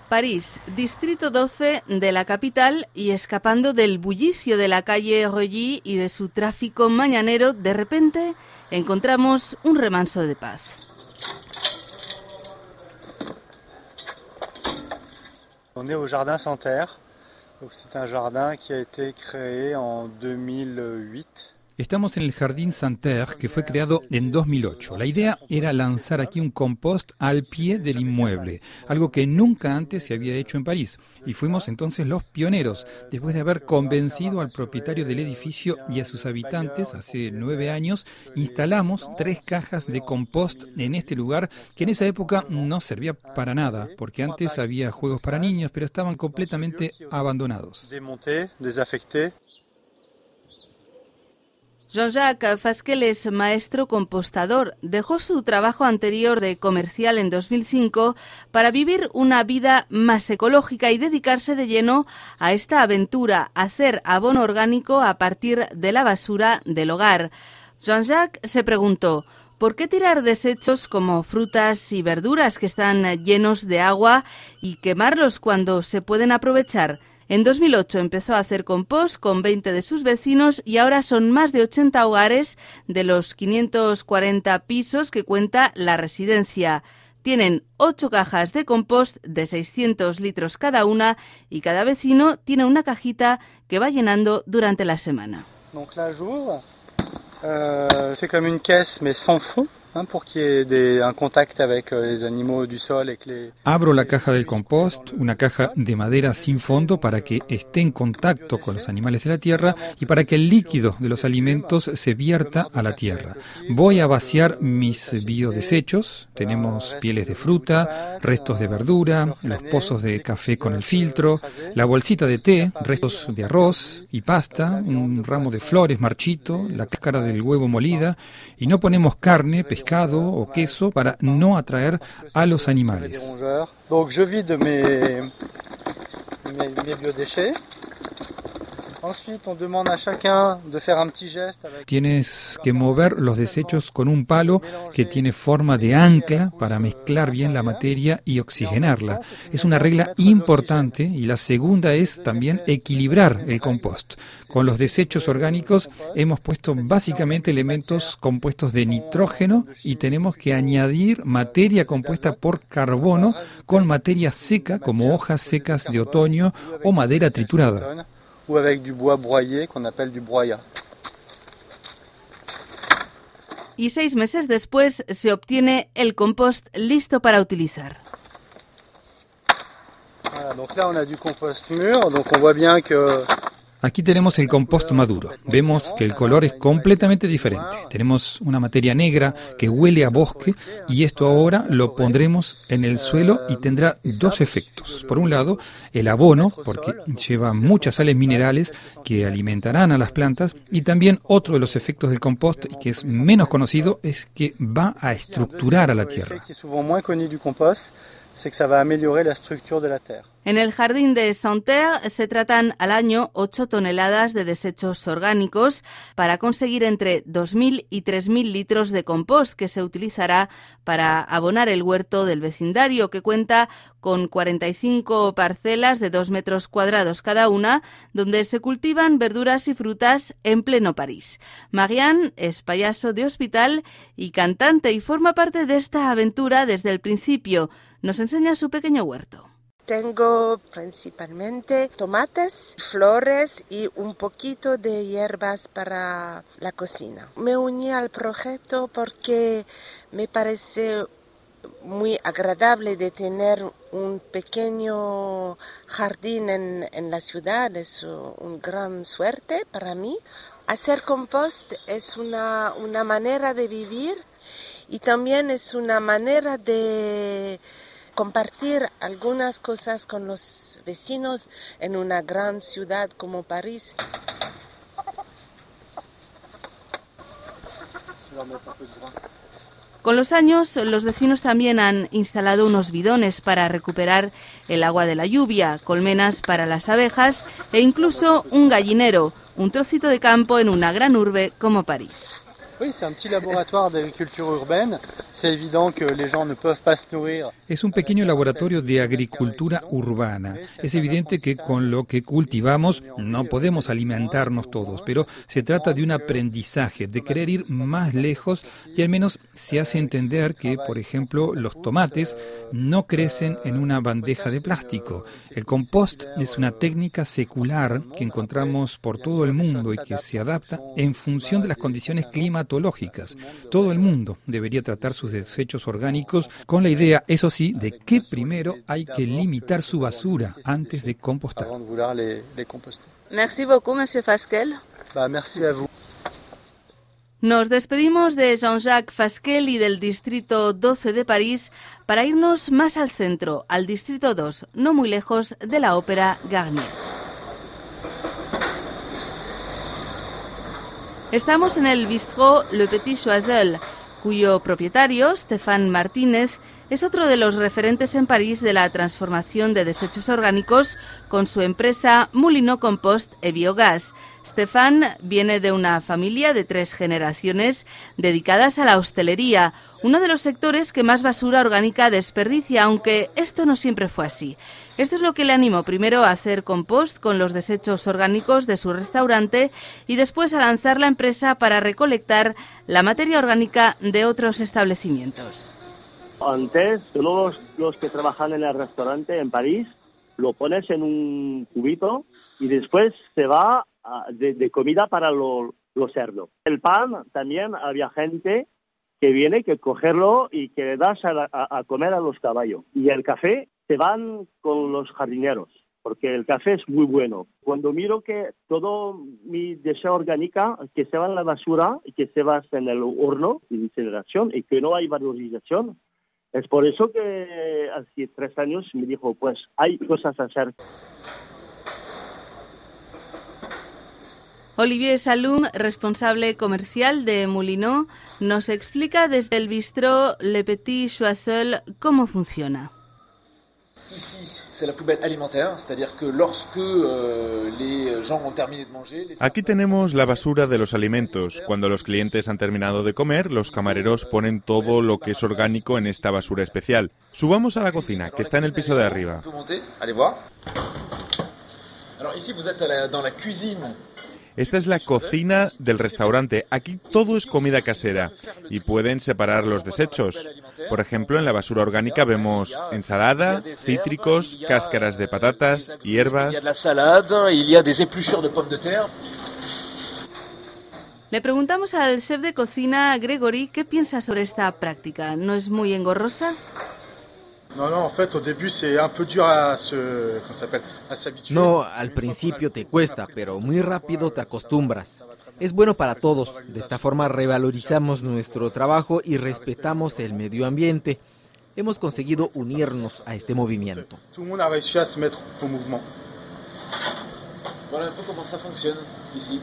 París, distrito 12 de la capital, y escapando del bullicio de la calle Reuilly y de su tráfico mañanero, de repente encontramos un remanso de paz. On est au jardin Santerre. Donc c'est un jardin qui a été créé en 2008. Estamos en el Jardín Santerre, que fue creado en 2008. La idea era lanzar aquí un compost al pie del inmueble, algo que nunca antes se había hecho en París. Y fuimos entonces los pioneros, después de haber convencido al propietario del edificio y a sus habitantes hace 9 años, instalamos 3 cajas de compost en este lugar, que en esa época no servía para nada, porque antes había juegos para niños, pero estaban completamente abandonados. Jean-Jacques Fasquelle es maestro compostador. Dejó su trabajo anterior de comercial en 2005 para vivir una vida más ecológica y dedicarse de lleno a esta aventura, hacer abono orgánico a partir de la basura del hogar. Jean-Jacques se preguntó: ¿por qué tirar desechos como frutas y verduras que están llenos de agua y quemarlos cuando se pueden aprovechar? En 2008 empezó a hacer compost con 20 de sus vecinos y ahora son más de 80 hogares de los 540 pisos que cuenta la residencia. Tienen 8 cajas de compost de 600 litros cada una y cada vecino tiene una cajita que va llenando durante la semana. Donc là j'ouvre, c'est comme une caisse mais sans fond. Abro la caja del compost, una caja de madera sin fondo para que esté en contacto con los animales de la tierra y para que el líquido de los alimentos se vierta a la tierra. Voy a vaciar mis biodesechos, tenemos pieles de fruta, restos de verdura, los pozos de café con el filtro, la bolsita de té, restos de arroz y pasta, un ramo de flores marchito, la cáscara del huevo molida, y no ponemos carne, pescado o queso para no atraer a los animales. Donc je vide mes biodéchets. Ensuite, on demande a chacun de faire un petit geste avec... Tienes que mover los desechos con un palo que tiene forma de ancla para mezclar bien la materia y oxigenarla. Es una regla importante, y la segunda es también equilibrar el compost. Con los desechos orgánicos hemos puesto básicamente elementos compuestos de nitrógeno y tenemos que añadir materia compuesta por carbono con materia seca como hojas secas de otoño o madera triturada. O avec du bois broyé qu'on appelle du broyat. Y 6 meses después se obtiene el compost listo para utilizar. Voilà, donc là on a du compost mûr, donc on voit bien que... Aquí tenemos el compost maduro. Vemos que el color es completamente diferente. Tenemos una materia negra que huele a bosque y esto ahora lo pondremos en el suelo y tendrá 2 efectos. Por un lado, el abono, porque lleva muchas sales minerales que alimentarán a las plantas, y también otro de los efectos del compost, y que es menos conocido, es que va a estructurar a la tierra. C'est que ça va améliorer la structure de la terre. En el jardín de Santerre se tratan al año 8 toneladas de desechos orgánicos para conseguir entre 2.000 y 3.000 litros de compost que se utilizará para abonar el huerto del vecindario, que cuenta con 45 parcelas de 2 metros cuadrados cada una, donde se cultivan verduras y frutas en pleno París. Marianne es payaso de hospital y cantante y forma parte de esta aventura desde el principio. Nos enseña su pequeño huerto. Tengo principalmente tomates, flores y un poquito de hierbas para la cocina. Me uní al proyecto porque me parece muy agradable de tener un pequeño jardín en la ciudad. Es una gran suerte para mí. Hacer compost es una manera de vivir y también es una manera de compartir algunas cosas con los vecinos en una gran ciudad como París. Con los años, los vecinos también han instalado unos bidones para recuperar el agua de la lluvia, colmenas para las abejas e incluso un gallinero, un trocito de campo en una gran urbe como París. Oui, c'est un petit laboratoire d'agriculture urbaine. C'est évident que les gens ne peuvent pas se nourrir. Es un pequeño laboratorio de agricultura urbana. Es evidente que con lo que cultivamos no podemos alimentarnos todos, pero se trata de un aprendizaje, de querer ir más lejos y al menos se hace entender que, por ejemplo, los tomates no crecen en una bandeja de plástico. El compost es una técnica secular que encontramos por todo el mundo y que se adapta en función de las condiciones climatológicas. Todo el mundo debería tratar sus desechos orgánicos con la idea, eso sí, de que primero hay que limitar su basura antes de compostar. Merci beaucoup, Monsieur Fasquelle. Merci à vous. Nos despedimos de Jean-Jacques Fasquelle y del Distrito 12 de París para irnos más al centro, al Distrito 2, no muy lejos de la Ópera Garnier. Estamos en el bistrot Le Petit Choiseul, cuyo propietario, Stéphane Martínez, es otro de los referentes en París de la transformación de desechos orgánicos con su empresa Moulineau Compost et Biogaz. Stéphane viene de una familia de 3 generaciones dedicadas a la hostelería, uno de los sectores que más basura orgánica desperdicia, aunque esto no siempre fue así. Esto es lo que le animó primero a hacer compost con los desechos orgánicos de su restaurante y después a lanzar la empresa para recolectar la materia orgánica de otros establecimientos. Antes, todos los que trabajan en el restaurante en París, lo pones en un cubito y después se va de comida para los cerdos. El pan también había gente que viene, que cogerlo y que le das a comer a los caballos. Y el café se van con los jardineros, porque el café es muy bueno. Cuando miro que todo mi deseo orgánica, que se va en la basura y que se va en el horno de incineración y que no hay valorización, es por eso que hace 3 años me dijo, pues hay cosas a hacer. Olivier Salum, responsable comercial de Moulineau, nos explica desde el bistrot Le Petit Choiseul cómo funciona. Aquí tenemos la basura de los alimentos. Cuando los clientes han terminado de comer, los camareros ponen todo lo que es orgánico en esta basura especial. Subamos a la cocina, que está en el piso de arriba. Esta es la cocina del restaurante. Aquí todo es comida casera y pueden separar los desechos. Por ejemplo, en la basura orgánica vemos ensalada, cítricos, cáscaras de patatas, hierbas. Le preguntamos al chef de cocina Gregory qué piensa sobre esta práctica. ¿No es muy engorrosa? No, al principio te cuesta, pero muy rápido te acostumbras. Es bueno para todos. De esta forma revalorizamos nuestro trabajo y respetamos el medio ambiente. Hemos conseguido unirnos a este movimiento. Voilà un peu comment ça fonctionne ici.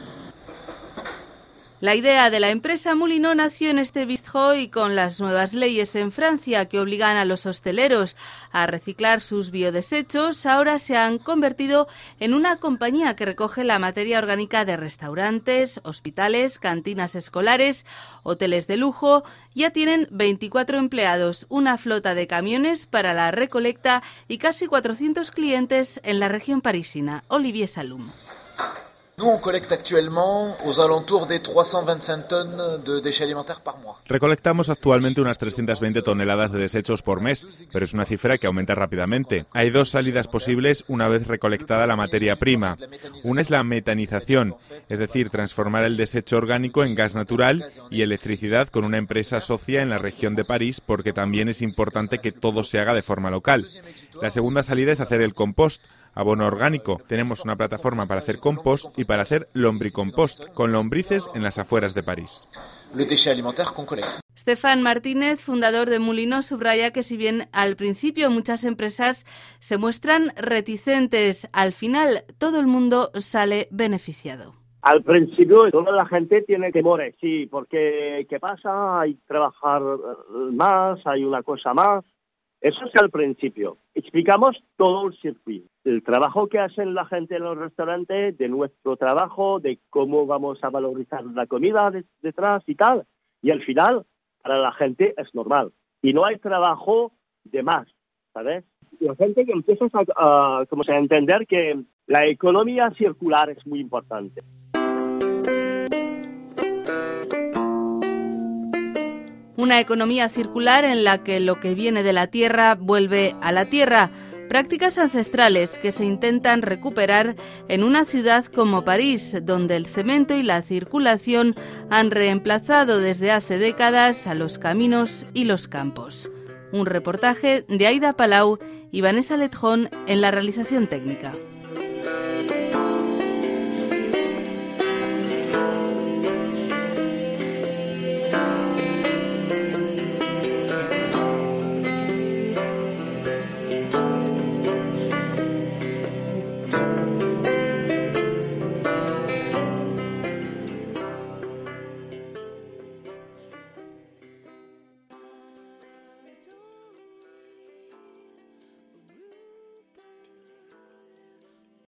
La idea de la empresa Moulineau nació en este bistrot y con las nuevas leyes en Francia que obligan a los hosteleros a reciclar sus biodesechos, ahora se han convertido en una compañía que recoge la materia orgánica de restaurantes, hospitales, cantinas escolares, hoteles de lujo. Ya tienen 24 empleados, una flota de camiones para la recolecta y casi 400 clientes en la región parisina. Olivier Salum. Nous, on collecte actuellement aux alentours de 325 tonnes de déchets alimentaires par mois. Recolectamos actualmente unas 320 toneladas de desechos por mes, pero es una cifra que aumenta rápidamente. Hay 2 salidas posibles una vez recolectada la materia prima. Una es la metanización, es decir, transformar el desecho orgánico en gas natural y electricidad con una empresa socia en la región de París, porque también es importante que todo se haga de forma local. La segunda salida es hacer el compost, abono orgánico. Tenemos una plataforma para hacer compost y para hacer lombricompost, con lombrices en las afueras de París. Le déchet alimentaire qu'on collecte. Stéphane Martínez, fundador de Moulineau, subraya que si bien al principio muchas empresas se muestran reticentes, al final todo el mundo sale beneficiado. Al principio toda la gente tiene temores, sí, porque ¿qué pasa? Hay que trabajar más, hay una cosa más. Eso es al principio. Explicamos todo el circuito. El trabajo que hacen la gente en los restaurantes, de nuestro trabajo, de cómo vamos a valorizar la comida detrás y tal. Y al final, para la gente es normal. Y no hay trabajo de más, ¿sabes? La gente que empieza a entender que la economía circular es muy importante. Una economía circular en la que lo que viene de la tierra vuelve a la tierra. Prácticas ancestrales que se intentan recuperar en una ciudad como París, donde el cemento y la circulación han reemplazado desde hace décadas a los caminos y los campos. Un reportaje de Aida Palau y Vanessa Letjón en la realización técnica.